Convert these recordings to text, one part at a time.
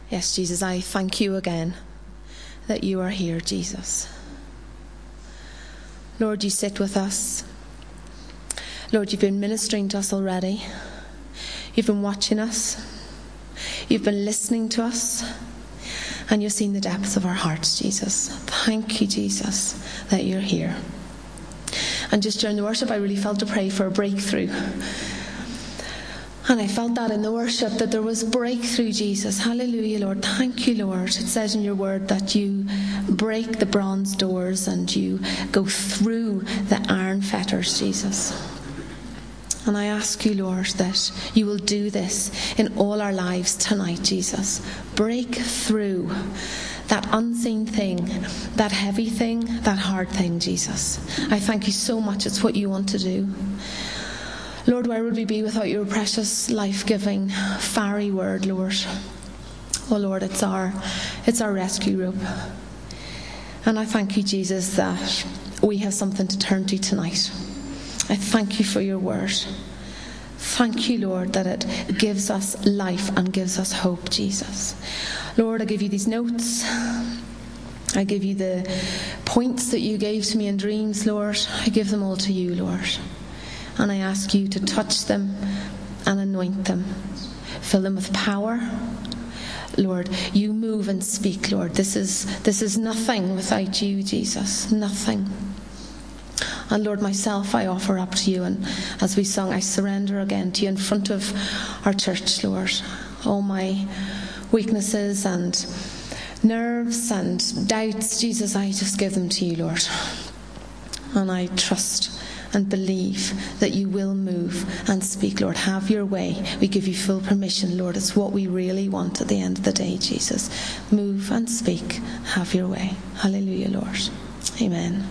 Yes, Jesus, I thank you again that you are here, Jesus. Lord, you sit with us. Lord, you've been ministering to us already. You've been watching us. You've been listening to us. And you've seen the depths of our hearts, Jesus. Thank you, Jesus, that you're here. And just during the worship, I really felt to pray for a breakthrough. And I felt that in the worship, that there was breakthrough, Jesus. Hallelujah, Lord. Thank you, Lord. It says in your word that you break the bronze doors and you go through the iron fetters, Jesus. And I ask you, Lord, that you will do this in all our lives tonight, Jesus. Break through that unseen thing, that heavy thing, that hard thing, Jesus. I thank you so much. It's what you want to do. Lord, where would we be without your precious, life-giving, fiery word, Lord? Oh, Lord, it's our rescue rope. And I thank you, Jesus, that we have something to turn to tonight. I thank you for your word. Thank you, Lord, that it gives us life and gives us hope, Jesus. Lord, I give you these notes. I give you the points that you gave to me in dreams, Lord. I give them all to you, Lord. And I ask you to touch them and anoint them. Fill them with power. Lord, you move and speak, Lord. This is nothing without you, Jesus. Nothing. And Lord, myself I offer up to you. And as we sung, I surrender again to you in front of our church, Lord. All my weaknesses and nerves and doubts, Jesus, I just give them to you, Lord. And I trust and believe that you will move and speak, Lord. Have your way. We give you full permission, Lord. It's what we really want at the end of the day, Jesus. Move and speak. Have your way. Hallelujah, Lord. Amen.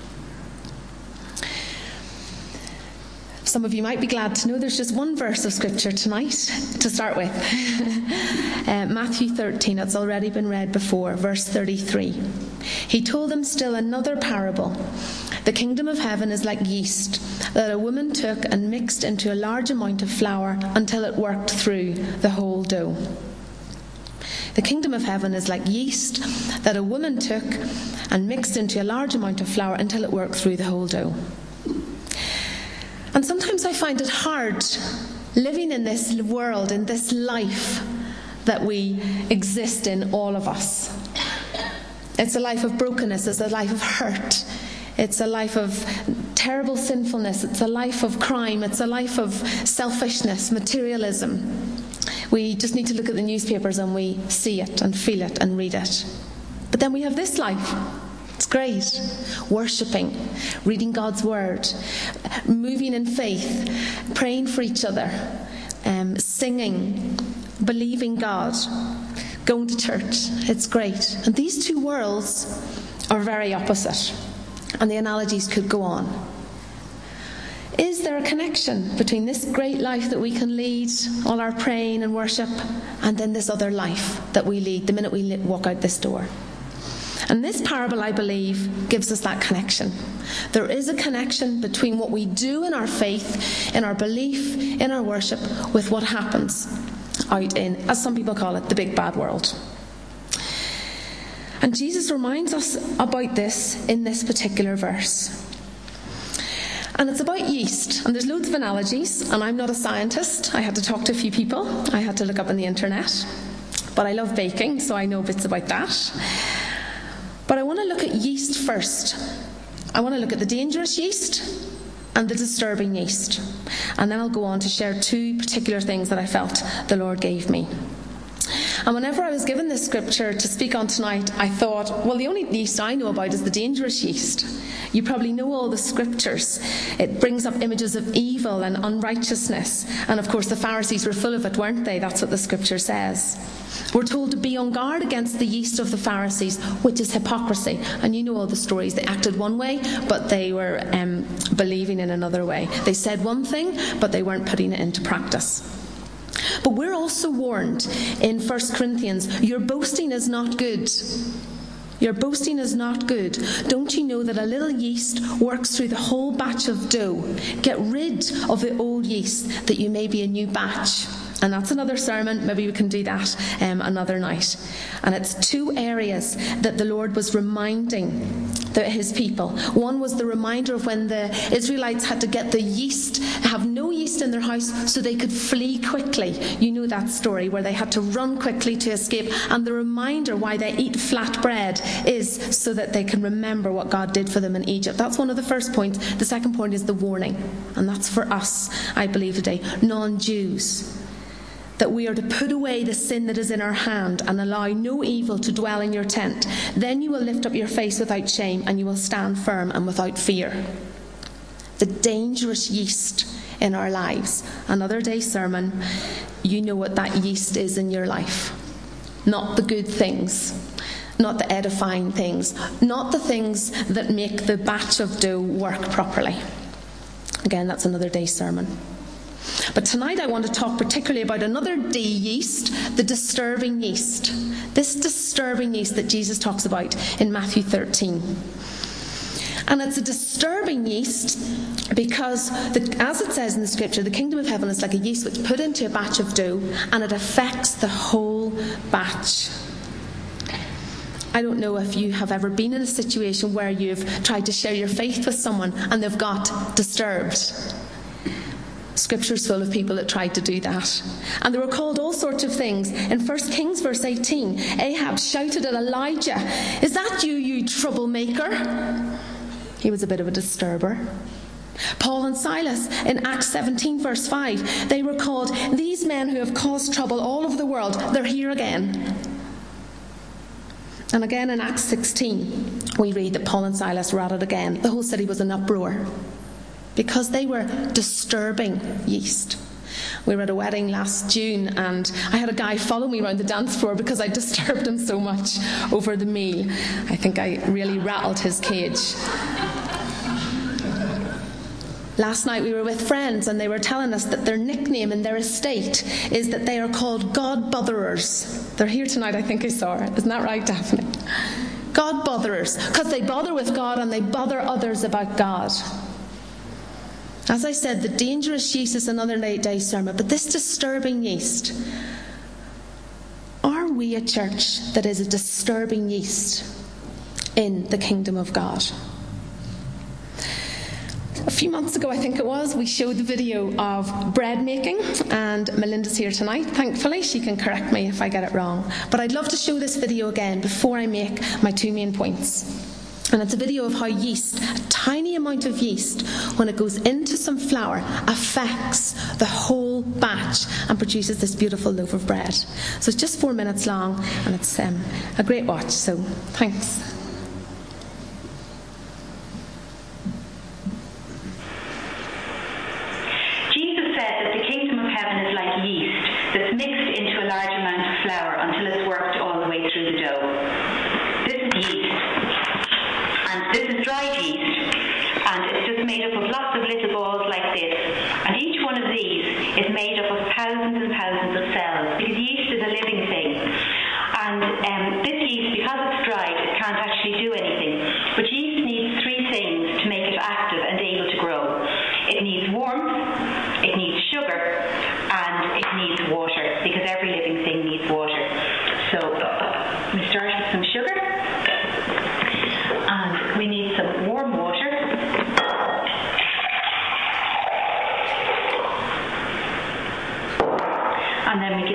Some of you might be glad to know there's just one verse of scripture tonight to start with. Matthew 13, it's already been read before, verse 33. He told them still another parable. The kingdom of heaven is like yeast that a woman took and mixed into a large amount of flour until it worked through the whole dough. The kingdom of heaven is like yeast that a woman took and mixed into a large amount of flour until it worked through the whole dough. And sometimes I find it hard living in this world, in this life that we exist in, all of us. It's a life of brokenness, it's a life of hurt. It's a life of terrible sinfulness. It's a life of crime. It's a life of selfishness, materialism. We just need to look at the newspapers and we see it and feel it and read it. But then we have this life. It's great. Worshipping, reading God's word, moving in faith, praying for each other, singing, believing God, going to church. It's great. And these two worlds are very opposite. And the analogies could go on. Is there a connection between this great life that we can lead, all our praying and worship, and then this other life that we lead the minute we walk out this door? And this parable, I believe, gives us that connection. There is a connection between what we do in our faith, in our belief, in our worship, with what happens out in, as some people call it, the big bad world. And Jesus reminds us about this in this particular verse. And it's about yeast. And there's loads of analogies. And I'm not a scientist. I had to talk to a few people. I had to look up on the internet. But I love baking, so I know bits about that. But I want to look at yeast first. I want to look at the dangerous yeast and the disturbing yeast. And then I'll go on to share two particular things that I felt the Lord gave me. And whenever I was given this scripture to speak on tonight, I thought, well, the only yeast I know about is the dangerous yeast. You probably know all the scriptures. It brings up images of evil and unrighteousness. And of course, the Pharisees were full of it, weren't they? That's what the scripture says. We're told to be on guard against the yeast of the Pharisees, which is hypocrisy. And you know all the stories. They acted one way, but they were believing in another way. They said one thing, but they weren't putting it into practice. But we're also warned in 1 Corinthians, your boasting is not good. Your boasting is not good. Don't you know that a little yeast works through the whole batch of dough? Get rid of the old yeast, that you may be a new batch, And that's another sermon. Maybe we can do that another night. And it's two areas that the Lord was reminding his people. One was the reminder of when the Israelites had to get the yeast, have no yeast in their house so they could flee quickly. You know that story where they had to run quickly to escape. And the reminder why they eat flat bread is so that they can remember what God did for them in Egypt. That's one of the first points. The second point is the warning. And that's for us, I believe today, non-Jews. That we are to put away the sin that is in our hand and allow no evil to dwell in your tent. Then you will lift up your face without shame and you will stand firm and without fear. The dangerous yeast in our lives. Another day's sermon. You know what that yeast is in your life. Not the good things. Not the edifying things. Not the things that make the batch of dough work properly. Again, that's another day's sermon. But tonight I want to talk particularly about another D yeast, the disturbing yeast. This disturbing yeast that Jesus talks about in Matthew 13. And it's a disturbing yeast because, as it says in the scripture, the kingdom of heaven is like a yeast which put into a batch of dough and it affects the whole batch. I don't know if you have ever been in a situation where you've tried to share your faith with someone and they've got disturbed. Scripture's full of people that tried to do that. And they were called all sorts of things. In 1 Kings verse 18, Ahab shouted at Elijah, "Is that you, you troublemaker?" He was a bit of a disturber. Paul and Silas in Acts 17 verse 5, they were called, "These men who have caused trouble all over the world, they're here again." And again in Acts 16, we read that Paul and Silas were at it again. The whole city was in uproar. Because they were disturbing yeast. We were at a wedding last June and I had a guy follow me around the dance floor because I disturbed him so much over the meal. I think I really rattled his cage. Last night we were with friends and they were telling us that their nickname in their estate is that they are called God Botherers. They're here tonight, I think I saw it. Isn't that right, Daphne? God Botherers. Because they bother with God and they bother others about God. As I said, the dangerous yeast is another day's sermon, but this disturbing yeast, are we a church that is a disturbing yeast in the kingdom of God? A few months ago, I think it was, we showed the video of bread making, and Melinda's here tonight. Thankfully, she can correct me if I get it wrong. But I'd love to show this video again before I make my two main points. And it's a video of how yeast, a tiny amount of yeast, when it goes into some flour, affects the whole batch and produces this beautiful loaf of bread. So it's just 4 minutes long, and it's a great watch, so thanks. Jesus said that the kingdom of heaven is like yeast that's mixed into a large amount of flour until it's worked all the way through the dough. This is yeast. This is dried yeast, and it's just made up of lots of little balls like this. And each one of these is made up of thousands and thousands of cells, because yeast is a living thing. And this yeast, because it's dried, it can't actually do anything. But yeast needs three things to make it active and able to grow. It needs warmth, it needs sugar, and it needs water, because every living thing needs water. So we start with some sugar. And we need some warm water. And then we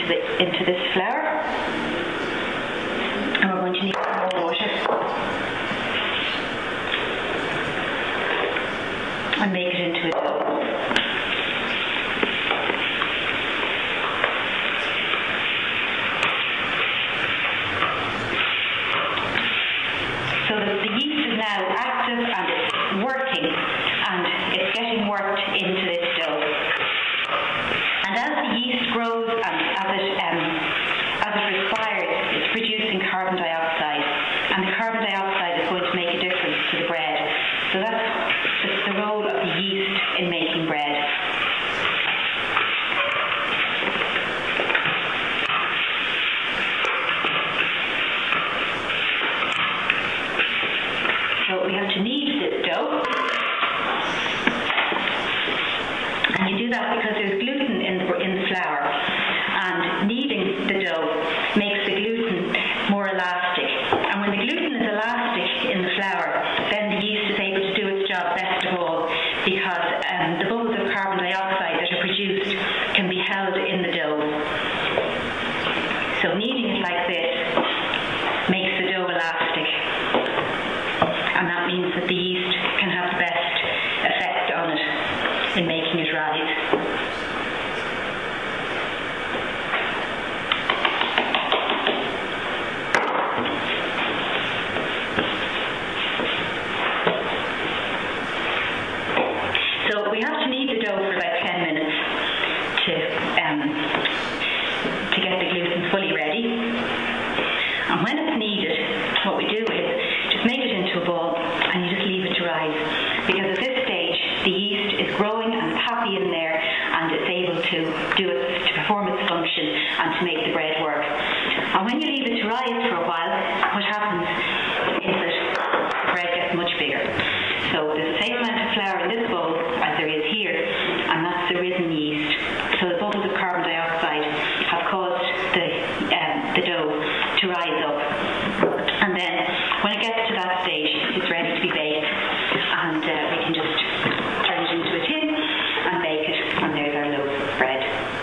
into this flour. And we're going to need some more water. And make it into a dough. So that the yeast is now active and it's working, and it's getting worked into this dough. And as the yeast grows and as it respires, it's producing carbon dioxide, and the carbon dioxide is going to make a difference to the bread. So that's the role of the yeast in making bread. So we have to knead this dough, and you do that because there's gluten in the flour, and kneading the dough makes the gluten more elastic. And when the gluten is elastic in the flour, then the yeast is able to do its job best of all, because the bubbles of carbon dioxide that are produced can be held in the dough. So kneading it like this makes the dough elastic, and that means that the yeast can have the best effect on it in making it rise. So we have to knead the dough for about 10 minutes to get the gluten fully ready. And when it's kneaded, what we do is just make it into a ball and you just leave it to rise. Because at this stage, the yeast is growing and it's happy in there, and it's able to perform its function and to make the bread work. And when you leave it to rise for a while, what happens is that the bread gets much bigger. So there's the same amount of flour in this bowl as there is here, and that's the risen yeast. So the bubbles of carbon dioxide have caused the dough to rise up. And then when it gets to that stage, it's ready to be baked, and we can just turn it into a tin and bake it, and there's our loaf of bread.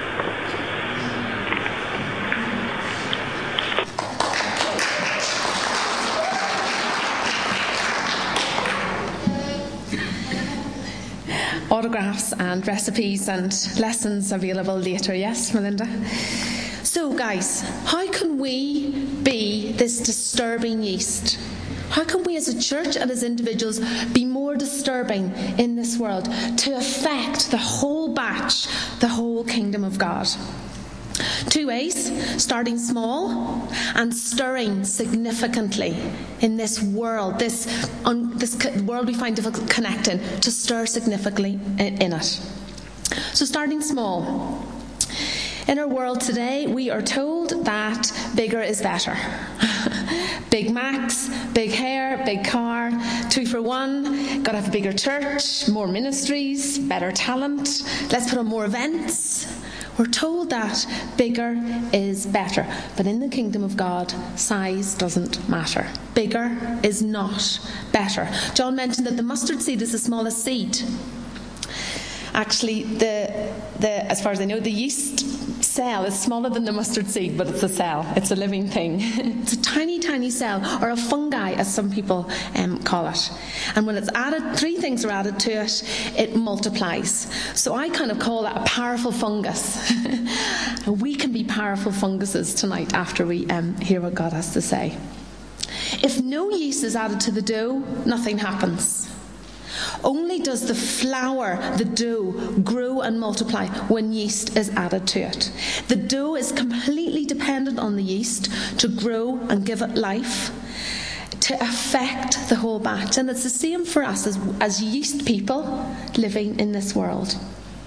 Autographs and recipes and lessons available later. Yes, Melinda? So, guys, how can we be this disturbing yeast? How can we as a church and as individuals be more disturbing in this world to affect the whole batch, the whole kingdom of God? 2 ways: starting small and stirring significantly in this world, this world we find difficult connecting, to stir significantly in it. So starting small. In our world today, we are told that bigger is better. Big Macs, big hair, big car, 2 for 1, gotta have a bigger church, more ministries, better talent, let's put on more events. We're told that bigger is better. But in the kingdom of God, size doesn't matter. Bigger is not better. John mentioned that the mustard seed is the smallest seed. Actually, as far as I know, the yeast cell is smaller than the mustard seed, but it's a cell. It's a living thing. It's a tiny, tiny cell, or a fungi, as some people call it. And when it's added, 3 things are added to it, it multiplies. So I kind of call that a powerful fungus. We can be powerful funguses tonight after we hear what God has to say. If no yeast is added to the dough, nothing happens. Only does the flour, the dough, grow and multiply when yeast is added to it. The dough is completely dependent on the yeast to grow and give it life, to affect the whole batch. And it's the same for us as yeast people living in this world.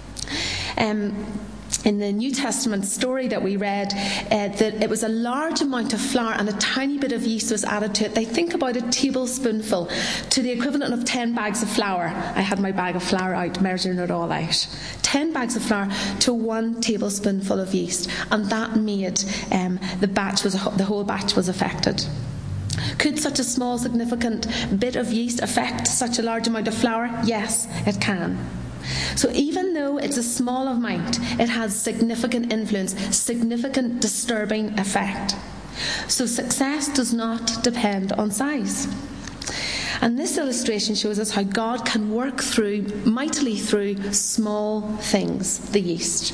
In the New Testament story that we read, that it was a large amount of flour and a tiny bit of yeast was added to it. They think about a tablespoonful to the equivalent of 10 bags of flour. I had my bag of flour out, measuring it all out. 10 bags of flour to 1 tablespoonful of yeast, and that made the whole batch was affected. Could such a small, significant bit of yeast affect such a large amount of flour? Yes, it can. So even though it's a small amount, it has significant influence, significant disturbing effect. So success does not depend on size. And this illustration shows us how God can work mightily through small things, the yeast.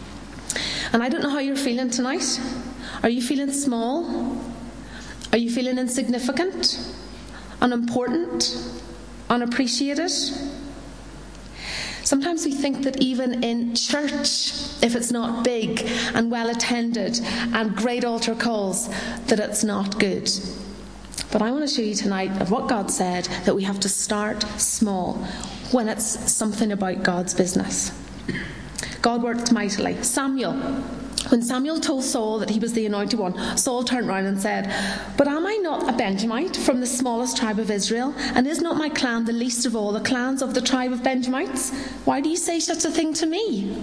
And I don't know how you're feeling tonight. Are you feeling small? Are you feeling insignificant? Unimportant? Unappreciated? Sometimes we think that even in church, if it's not big and well attended and great altar calls, that it's not good. But I want to show you tonight of what God said, that we have to start small when it's something about God's business. God worked mightily. When Samuel told Saul that he was the anointed one, Saul turned round and said, "But am I not a Benjamite from the smallest tribe of Israel? And is not my clan the least of all the clans of the tribe of Benjamites? Why do you say such a thing to me?"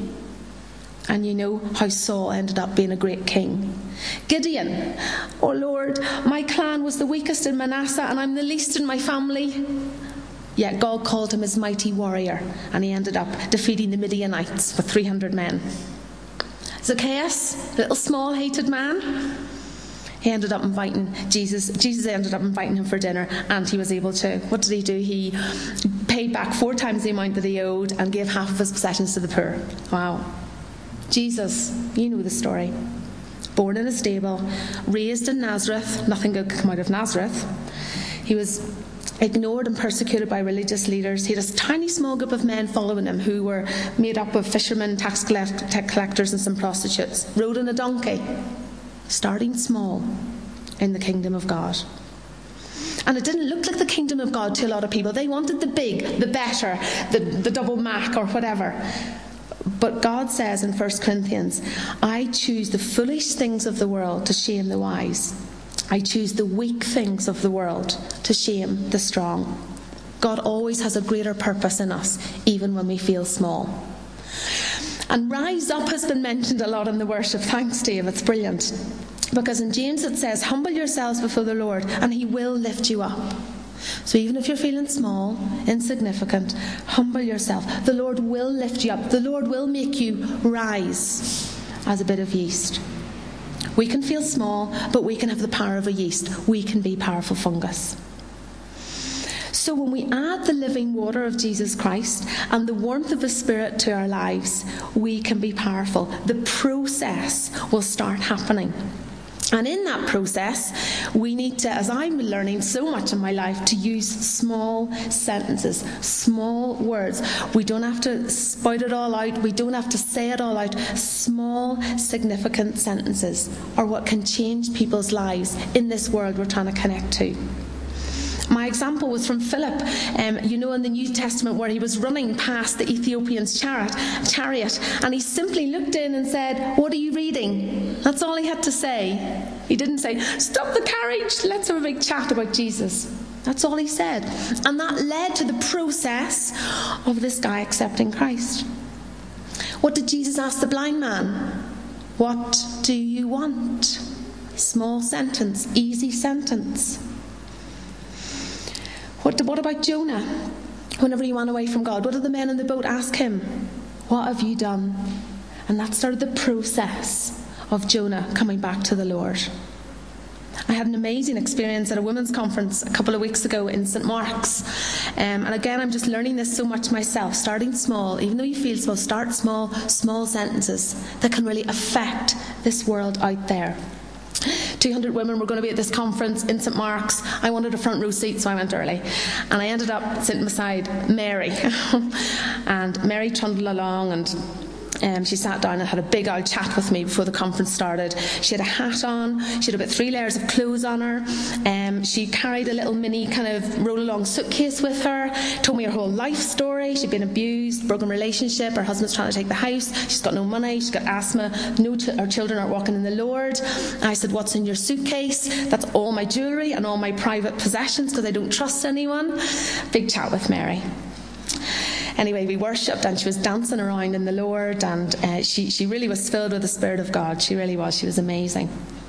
And you know how Saul ended up being a great king. Gideon, "Oh Lord, my clan was the weakest in Manasseh and I'm the least in my family." Yet God called him his mighty warrior, and he ended up defeating the Midianites with 300 men. Zacchaeus, a little small hated man, he ended up inviting Jesus ended up inviting him for dinner, and he was able to. What did he do? He paid back 4 times the amount that he owed and gave half of his possessions to the poor. Wow. Jesus, you know the story. Born in a stable, raised in Nazareth, nothing good could come out of Nazareth. He was ignored and persecuted by religious leaders. He had a tiny small group of men following him who were made up of fishermen, tax collectors and some prostitutes. Rode on a donkey, starting small in the kingdom of God. And it didn't look like the kingdom of God to a lot of people. They wanted the big, the better, the double Mac or whatever. But God says in 1 Corinthians, "I choose the foolish things of the world to shame the wise. I choose the weak things of the world to shame the strong." God always has a greater purpose in us, even when we feel small. And rise up has been mentioned a lot in the worship. Thanks, Dave, it's brilliant. Because in James it says, "Humble yourselves before the Lord, and he will lift you up." So even if you're feeling small, insignificant, humble yourself. The Lord will lift you up. The Lord will make you rise as a bit of yeast. We can feel small, but we can have the power of a yeast. We can be powerful fungus. So when we add the living water of Jesus Christ and the warmth of the Spirit to our lives, we can be powerful. The process will start happening. And in that process, we need to, as I'm learning so much in my life, to use small sentences, small words. We don't have to spout it all out. We don't have to say it all out. Small, significant sentences are what can change people's lives in this world we're trying to connect to. My example was from Philip, in the New Testament, where he was running past the Ethiopian's chariot, and he simply looked in and said, "What are you reading?" That's all he had to say. He didn't say, "Stop the carriage, let's have a big chat about Jesus." That's all he said. And that led to the process of this guy accepting Christ. What did Jesus ask the blind man? "What do you want?" Small sentence, easy sentence. What about Jonah? Whenever he ran away from God, what did the men in the boat ask him? "What have you done?" And that started the process of Jonah coming back to the Lord. I had an amazing experience at a women's conference a couple of weeks ago in St. Mark's. And again, I'm just learning this so much myself. Starting small, even though you feel small, start small, small sentences that can really affect this world out there. 200 women were going to be at this conference in St. Mark's. I wanted a front row seat, so I went early. And I ended up sitting beside Mary. And Mary trundled along, and she sat down and had a big old chat with me before the conference started. She had a hat on. She had about 3 layers of clothes on her. She carried a little mini kind of roll-along suitcase with her. Told me her whole life story. She'd been abused, broken relationship. Her husband's trying to take the house. She's got no money. She's got asthma. Her children aren't walking in the Lord. I said, "What's in your suitcase?" "That's all my jewellery and all my private possessions because I don't trust anyone." Big chat with Mary. Anyway, we worshipped, and she was dancing around in the Lord, and she really was filled with the Spirit of God. She really was. She was amazing.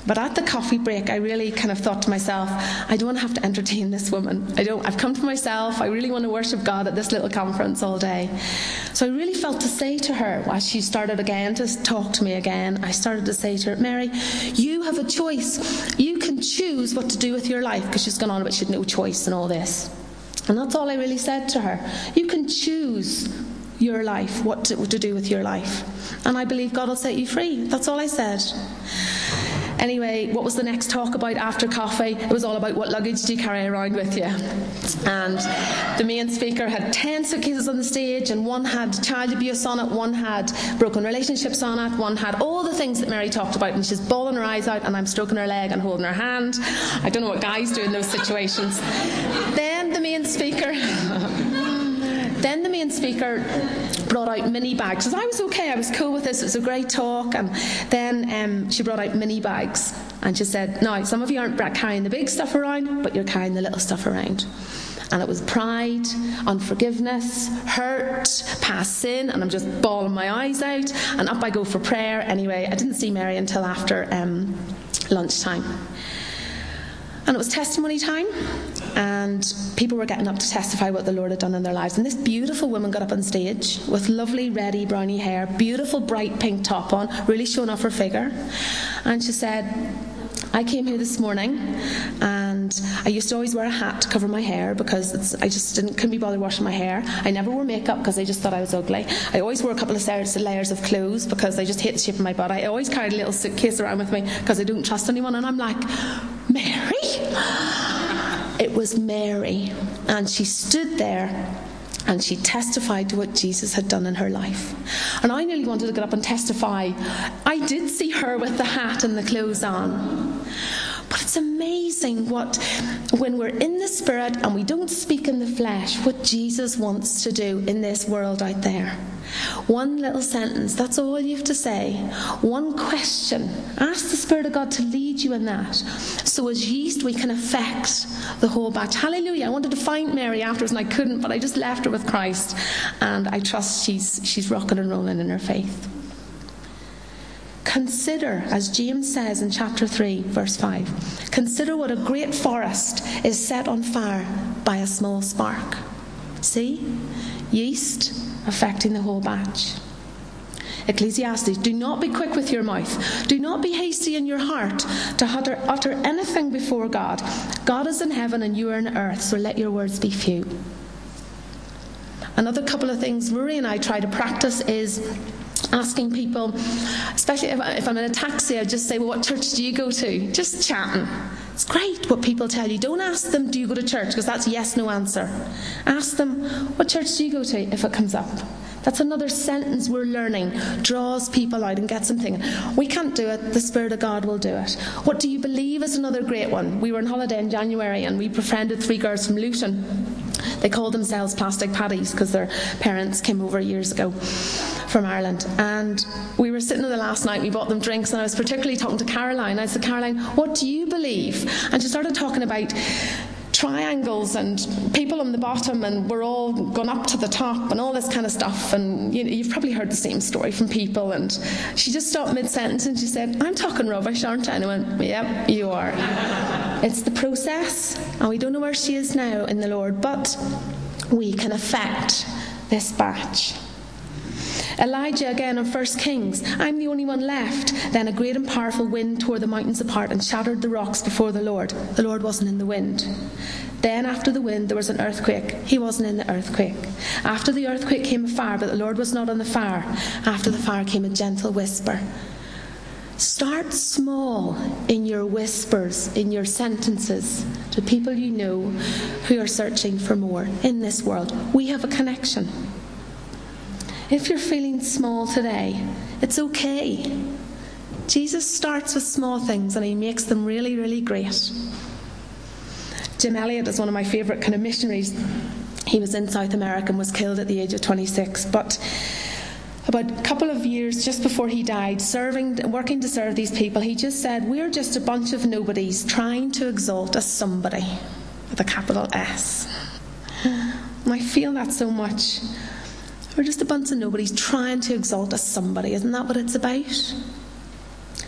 But at the coffee break, I really kind of thought to myself, I don't want to have to entertain this woman. I've come to myself. I really want to worship God at this little conference all day. So I really felt to say to her, as she started again to talk to me again, I started to say to her, Mary, you have a choice. You can choose what to do with your life, because she's gone on about she had no choice and all this. And that's all I really said to her. You can choose your life, what to do with your life. And I believe God will set you free. That's all I said. Anyway, what was the next talk about after coffee? It was all about what luggage do you carry around with you. And the main speaker had 10 suitcases on the stage, and one had child abuse on it, one had broken relationships on it, one had all the things that Mary talked about, and she's bawling her eyes out, and I'm stroking her leg and holding her hand. I don't know what guys do in those situations. Then the main speaker brought out mini bags. Because I was okay, I was cool with this, it was a great talk. And then she brought out mini bags. And she said, now, some of you aren't carrying the big stuff around, but you're carrying the little stuff around. And it was pride, unforgiveness, hurt, past sin, and I'm just bawling my eyes out. And up I go for prayer. Anyway, I didn't see Mary until after lunchtime. And it was testimony time, and people were getting up to testify what the Lord had done in their lives. And this beautiful woman got up on stage with lovely reddy browny hair, beautiful bright pink top on, really showing off her figure. And she said, I came here this morning, and I used to always wear a hat to cover my hair because I just couldn't be bothered washing my hair. I never wore makeup because I just thought I was ugly. I always wore a couple of layers of clothes because I just hate the shape of my body. I always carried a little suitcase around with me because I don't trust anyone. And I'm like, Mary? It was Mary, and she stood there and she testified to what Jesus had done in her life. And I nearly wanted to get up and testify. I did see her with the hat and the clothes on. But it's amazing when we're in the Spirit and we don't speak in the flesh, what Jesus wants to do in this world out there. One little sentence, that's all you have to say. One question. Ask the Spirit of God to lead you in that. So as yeast, we can affect the whole batch. Hallelujah. I wanted to find Mary afterwards and I couldn't, but I just left her with Christ. And I trust she's rocking and rolling in her faith. Consider, as James says in chapter 3, verse 5, consider what a great forest is set on fire by a small spark. See? Yeast affecting the whole batch. Ecclesiastes, do not be quick with your mouth. Do not be hasty in your heart to utter anything before God. God is in heaven and you are on earth, so let your words be few. Another couple of things Rory and I try to practice is asking people, especially if I'm in a taxi, I just say, well, what church do you go to? Just chatting. It's great what people tell you. Don't ask them, do you go to church? Because that's yes, no answer. Ask them, what church do you go to, if it comes up? That's another sentence we're learning. Draws people out and gets them thinking. We can't do it. The Spirit of God will do it. What do you believe is another great one. We were on holiday in January and we befriended 3 girls from Luton. They called themselves Plastic Paddies because their parents came over years ago from Ireland. And we were sitting there the last night, we bought them drinks, and I was particularly talking to Caroline. I said, Caroline, what do you believe? And she started talking about triangles and people on the bottom, and we're all gone up to the top and all this kind of stuff. And you've probably heard the same story from people. And she just stopped mid-sentence and she said, I'm talking rubbish, aren't I? And I went, yep, you are. It's the process, and we don't know where she is now in the Lord, but we can affect this batch. Elijah again in 1 Kings, I'm the only one left. Then a great and powerful wind tore the mountains apart and shattered the rocks before the Lord. The Lord wasn't in the wind. Then after the wind there was an earthquake. He wasn't in the earthquake. After the earthquake came a fire, but the Lord was not in the fire. After the fire came a gentle whisper. Start small in your whispers, in your sentences to people you know who are searching for more in this world. We have a connection. If you're feeling small today, it's okay. Jesus starts with small things and he makes them really, really great. Jim Elliot is one of my favourite kind of missionaries. He was in South America and was killed at the age of 26. But about a couple of years just before he died, working to serve these people, he just said, we're just a bunch of nobodies trying to exalt a somebody with a capital S. And I feel that so much. We're just a bunch of nobodies trying to exalt a somebody. Isn't that what it's about?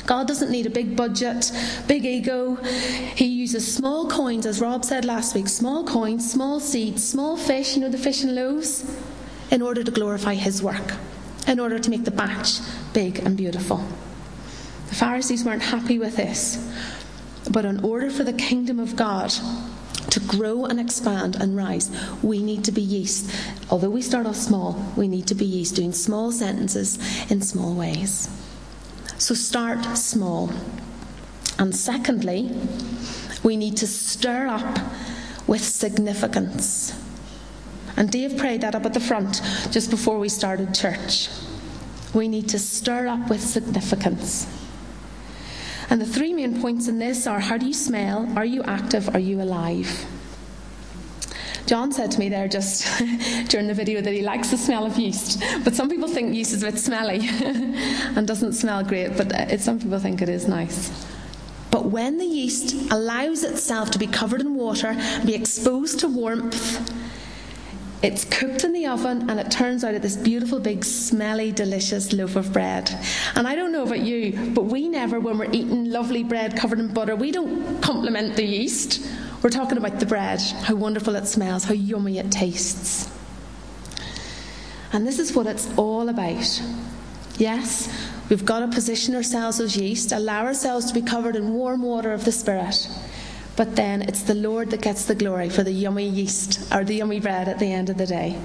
God doesn't need a big budget, big ego. He uses small coins, as Rob said last week, small coins, small seeds, small fish, the fish and loaves, in order to glorify his work, in order to make the batch big and beautiful. The Pharisees weren't happy with this, but in order for the kingdom of God to grow and expand and rise, we need to be yeast. Although we start off small, we need to be yeast, doing small sentences in small ways. So start small. And secondly, we need to stir up with significance. And Dave prayed that up at the front just before we started church. We need to stir up with significance. And the three main points in this are: how do you smell? Are you active? Are you alive? John said to me there just during the video that he likes the smell of yeast. But some people think yeast is a bit smelly and doesn't smell great, but some people think it is nice. But when the yeast allows itself to be covered in water, be exposed to warmth, it's cooked in the oven and it turns out this beautiful, big, smelly, delicious loaf of bread. And I don't know about you, but we never, when we're eating lovely bread covered in butter, we don't compliment the yeast. We're talking about the bread, how wonderful it smells, how yummy it tastes. And this is what it's all about. Yes, we've got to position ourselves as yeast, allow ourselves to be covered in warm water of the Spirit. But then it's the Lord that gets the glory for the yummy yeast, or the yummy bread at the end of the day.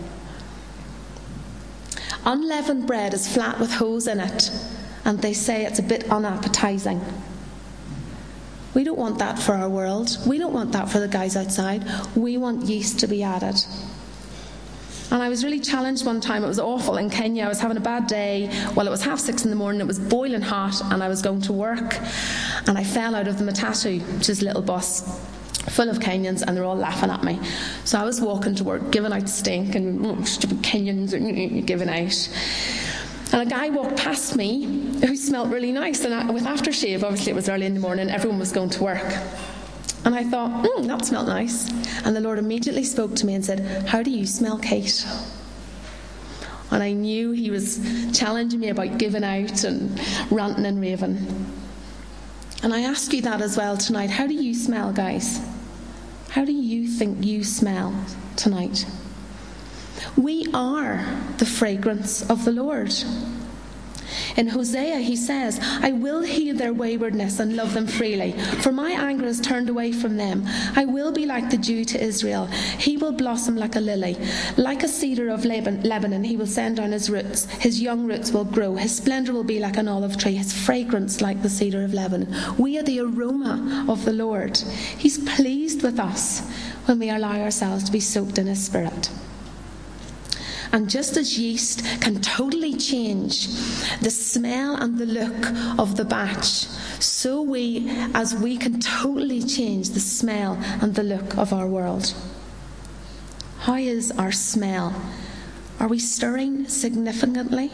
Unleavened bread is flat with holes in it, and they say it's a bit unappetizing. We don't want that for our world. We don't want that for the guys outside. We want yeast to be added. And I was really challenged one time. It was awful in Kenya. I was having a bad day. Well, it was 6:30 in the morning. It was boiling hot, and I was going to work. And I fell out of the matatu, which is a little bus full of Kenyans, and they're all laughing at me. So I was walking to work, giving out stink, and stupid Kenyans are giving out. And a guy walked past me who smelled really nice, and with aftershave. Obviously it was early in the morning, everyone was going to work. And I thought, that smelled nice. And the Lord immediately spoke to me and said, "How do you smell, Kate?" And I knew he was challenging me about giving out and ranting and raving. And I ask you that as well tonight. How do you smell, guys? How do you think you smell tonight? We are the fragrance of the Lord. In Hosea, he says, "I will heal their waywardness and love them freely, for my anger is turned away from them. I will be like the dew to Israel. He will blossom like a lily. Like a cedar of Lebanon, he will send down his roots. His young roots will grow. His splendor will be like an olive tree, his fragrance like the cedar of Lebanon." We are the aroma of the Lord. He's pleased with us when we allow ourselves to be soaked in his Spirit. And just as yeast can totally change the smell and the look of the batch, so we can totally change the smell and the look of our world. How is our smell? Are we stirring significantly?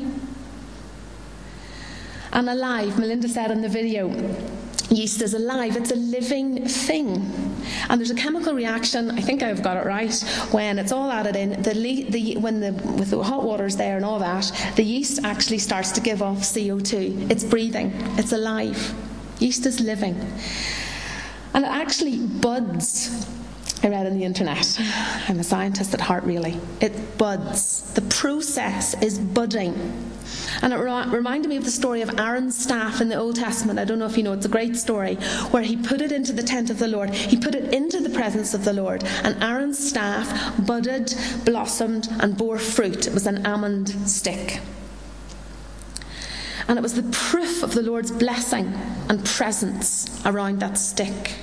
And alive, Melinda said in the video, yeast is alive. It's a living thing. And there's a chemical reaction, I think I've got it right, when it's all added in, with the hot water's there and all that, the yeast actually starts to give off CO2. It's breathing. It's alive. Yeast is living. And it actually buds. I read on the internet. I'm a scientist at heart, really. It buds. The process is budding. And it reminded me of the story of Aaron's staff in the Old Testament. I don't know if you know, it's a great story, where he put it into the tent of the Lord. He put it into the presence of the Lord. And Aaron's staff budded, blossomed, and bore fruit. It was an almond stick. And it was the proof of the Lord's blessing and presence around that stick.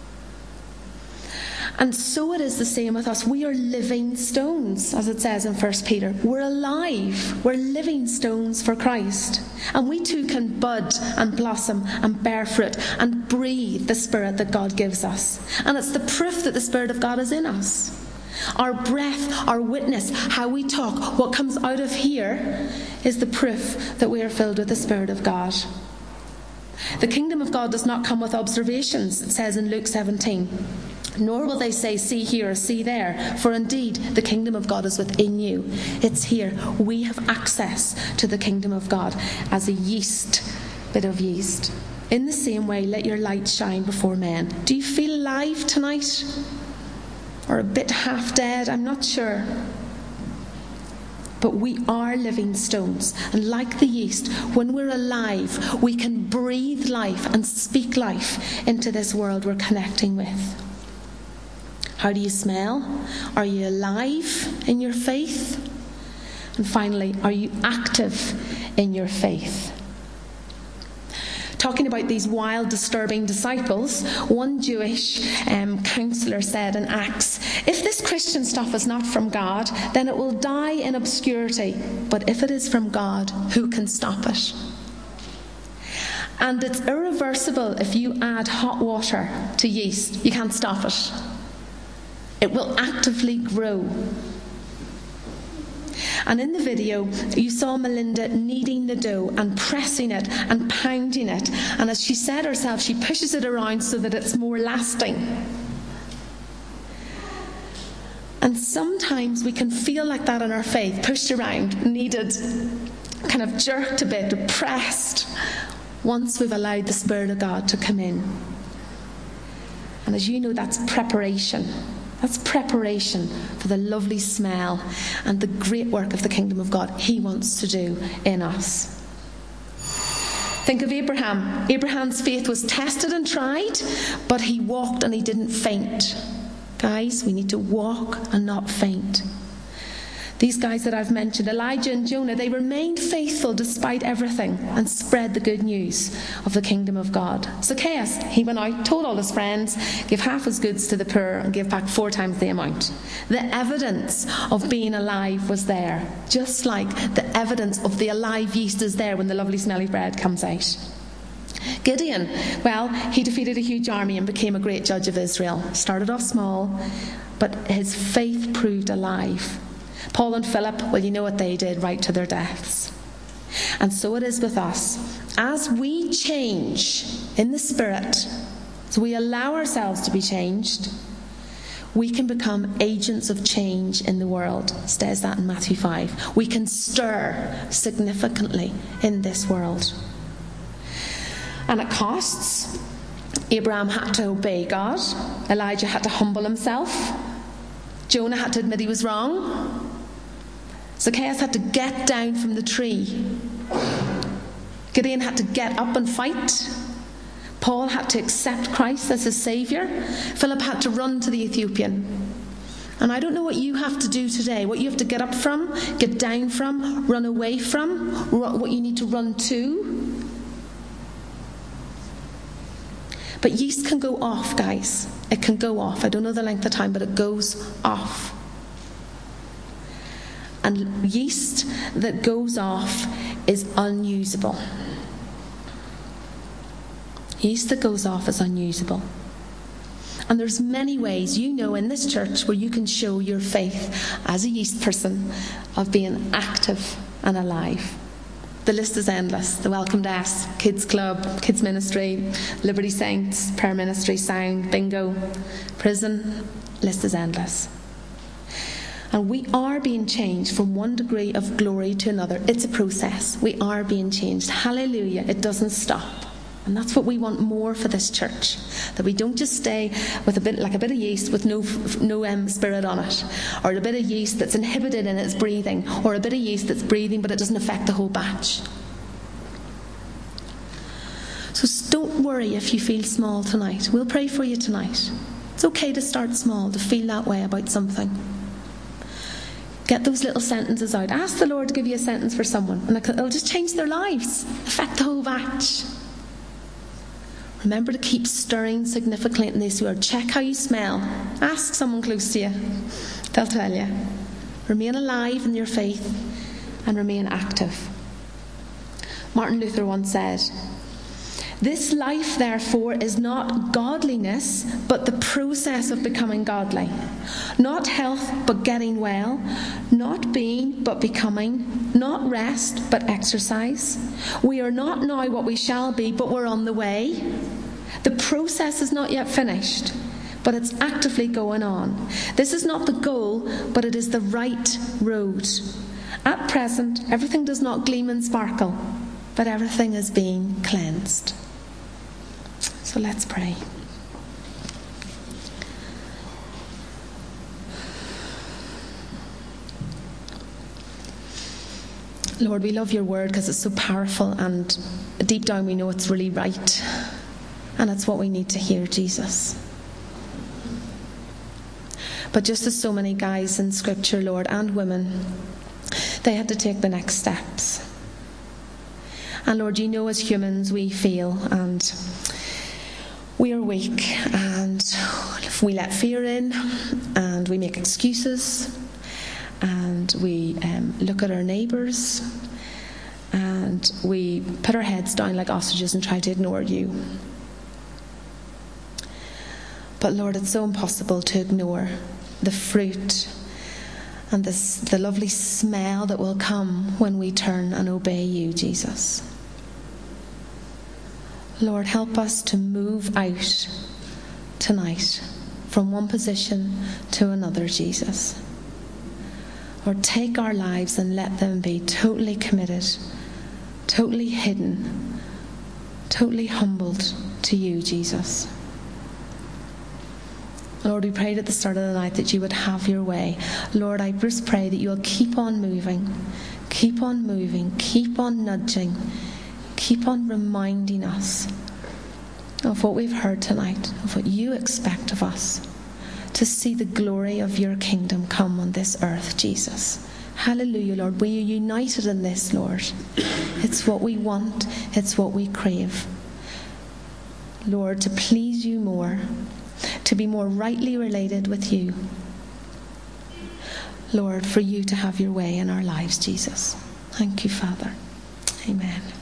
And so it is the same with us. We are living stones, as it says in 1 Peter. We're alive. We're living stones for Christ. And we too can bud and blossom and bear fruit and breathe the Spirit that God gives us. And it's the proof that the Spirit of God is in us. Our breath, our witness, how we talk, what comes out of here is the proof that we are filled with the Spirit of God. The kingdom of God does not come with observations, it says in Luke 17. Nor will they say, "See here," or "See there," for indeed the kingdom of God is within you. It's here. We have access to the kingdom of God as a yeast bit of yeast. In the same way, let your light shine before men. Do you feel alive tonight? Or a bit half dead? I'm not sure. But we are living stones. And like the yeast, when we're alive, we can breathe life and speak life into this world we're connecting with. How do you smell? Are you alive in your faith? And finally, are you active in your faith? Talking about these wild, disturbing disciples, one Jewish counsellor said in Acts, if this Christian stuff is not from God, then it will die in obscurity. But if it is from God, who can stop it? And it's irreversible if you add hot water to yeast. You can't stop it. It will actively grow. And in the video, you saw Melinda kneading the dough and pressing it and pounding it. And as she said herself, she pushes it around so that it's more lasting. And sometimes we can feel like that in our faith, pushed around, kneaded, kind of jerked a bit, pressed, once we've allowed the Spirit of God to come in. And as you know, that's preparation. That's preparation for the lovely smell and the great work of the kingdom of God He wants to do in us. Think of Abraham. Abraham's faith was tested and tried, but he walked and he didn't faint. Guys, we need to walk and not faint. These guys that I've mentioned, Elijah and Jonah, they remained faithful despite everything and spread the good news of the kingdom of God. Zacchaeus, he went out, told all his friends, give half his goods to the poor and give back 4 times the amount. The evidence of being alive was there, just like the evidence of the alive yeast is there when the lovely smelly bread comes out. Gideon, well, he defeated a huge army and became a great judge of Israel. Started off small, but his faith proved alive. Paul and Philip, well, you know what they did, right to their deaths. And so it is with us. As we change in the Spirit, so we allow ourselves to be changed, we can become agents of change in the world. It says that in Matthew 5. We can stir significantly in this world. And it costs. Abraham had to obey God. Elijah had to humble himself. Jonah had to admit he was wrong. Zacchaeus had to get down from the tree. Gideon had to get up and fight. Paul had to accept Christ as his Saviour. Philip had to run to the Ethiopian. And I don't know what you have to do today, what you have to get up from, get down from, run away from, what you need to run to. But yeast can go off, guys. It can go off. I don't know the length of time, but it goes off. And yeast that goes off is unusable. Yeast that goes off is unusable. And there's many ways, you know, in this church where you can show your faith as a yeast person of being active and alive. The list is endless. The Welcome Desk, Kids Club, Kids Ministry, Liberty Saints, Prayer Ministry, Sound, Bingo, Prison. List is endless. And we are being changed from one degree of glory to another. It's a process. We are being changed. Hallelujah. It doesn't stop. And that's what we want more for this church. That we don't just stay with a bit of yeast with no spirit on it. Or a bit of yeast that's inhibited in its breathing. Or a bit of yeast that's breathing but it doesn't affect the whole batch. So don't worry if you feel small tonight. We'll pray for you tonight. It's okay to start small, to feel that way about something. Get those little sentences out. Ask the Lord to give you a sentence for someone, and it'll just change their lives, affect the whole batch. Remember to keep stirring significantly in this word. Check how you smell. Ask someone close to you. They'll tell you. Remain alive in your faith and remain active. Martin Luther once said, "This life, therefore, is not godliness, but the process of becoming godly. Not health, but getting well. Not being, but becoming. Not rest, but exercise. We are not now what we shall be, but we're on the way. The process is not yet finished, but it's actively going on. This is not the goal, but it is the right road. At present, everything does not gleam and sparkle. but everything is being cleansed. So let's pray. Lord, we love your word because it's so powerful, and deep down we know it's really right, and it's what we need to hear, Jesus. But just as so many guys in Scripture, Lord, and women, they had to take the next steps. And Lord, you know as humans we fail and we are weak, and we let fear in and we make excuses, and we look at our neighbours and we put our heads down like ostriches and try to ignore you. But Lord, it's so impossible to ignore the fruit and the lovely smell that will come when we turn and obey you, Jesus. Lord, help us to move out tonight from one position to another, Jesus. Lord, take our lives and let them be totally committed, totally hidden, totally humbled to you, Jesus. Lord, we prayed at the start of the night that you would have your way. Lord, I just pray that you'll keep on moving, keep on nudging, keep on reminding us of what we've heard tonight, of what you expect of us, to see the glory of your kingdom come on this earth, Jesus. Hallelujah, Lord. We are united in this, Lord. It's what we want. It's what we crave. Lord, to please you more, to be more rightly related with you. Lord, for you to have your way in our lives, Jesus. Thank you, Father. Amen.